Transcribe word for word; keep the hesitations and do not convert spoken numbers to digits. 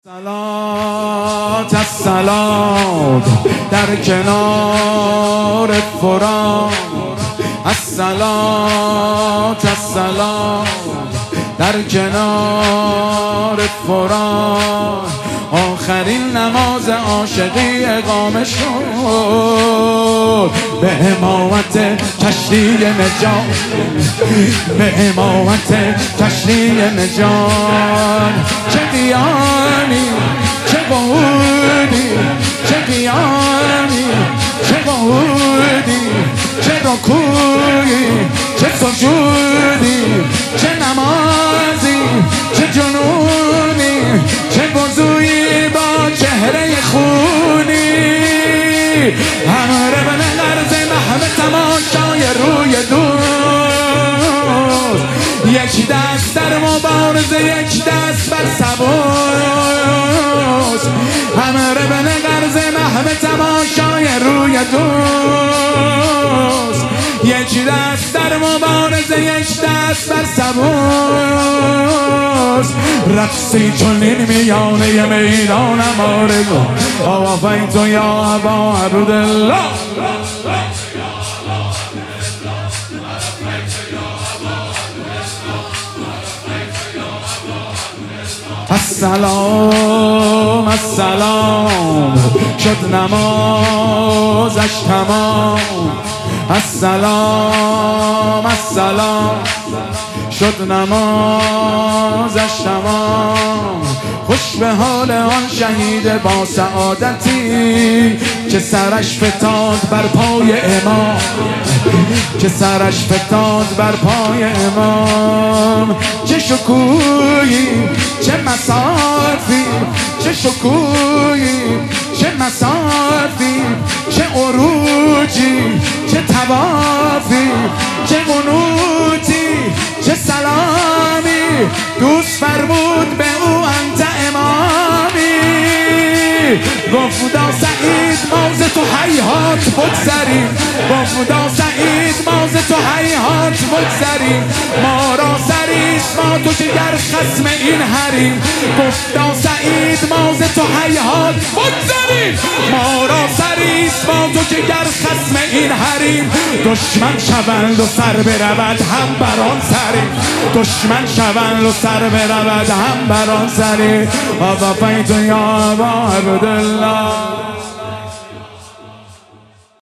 صلات السلام در کنار فرات، الصلات السلام در کنار فرات. آخرین نماز عاشقی اقامه شد به امامت کشتی نجات، به امامت کشتی نجات. چه قیامی چه قعودی، چه قیامی چه قعودی، چه رکوعی چه سجودی، چه نمازی چه جنونی، چه وضویی با چهره خونی. همره به غرض محو تماشای روی دوست، یک دست در مبارزه یک دست بر سبوس. همره به غرض محو تماشای روی دوست، یک دست در مبارزه یک دست بر سبوس. رقصی چنین میانه میدانم آرزو آفیت یا ابا عبدالله. السلام السلام شد نمازش تمام، السلام السلام شد نمازش تمام. خوش به حال آن شهید با سعادتی که سرش فتاد بر پای امام، که سرش فتاد بر پای امام. چه شکویی چه مسافی، چه شکویی چه مسافی، چه عروجی چه توافی، چه قنوتی چه سلامی. دوست فرمود به او انت امامی، گفتا سعید ما ز تو هیهات بگذریم، گفتا سعید ما ز تو هیهات بگذریم. ما را سریست ما تو جگر خصم این حریم، گفتا سعید ما ز تو هیهات بگذریم. ما را سریست ما تو جگر خصم این حریم. دشمن شوند و سر برود هم بران سریم، دشمن شوند و سر برود هم بران سریم. آقا فیتو یا ابا عبدالله.